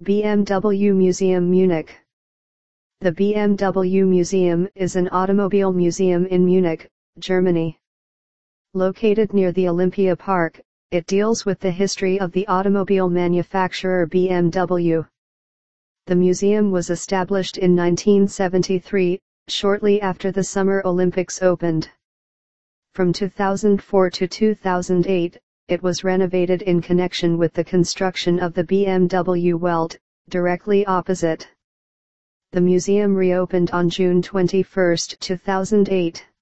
BMW Museum Munich. The BMW Museum is an automobile museum in Munich, Germany. Located near the Olympia Park, it deals with the history of the automobile manufacturer BMW. The museum was established in 1973, shortly after the Summer Olympics opened. From 2004 to 2008, it was renovated in connection with the construction of the BMW Welt, directly opposite. The museum reopened on June 21, 2008.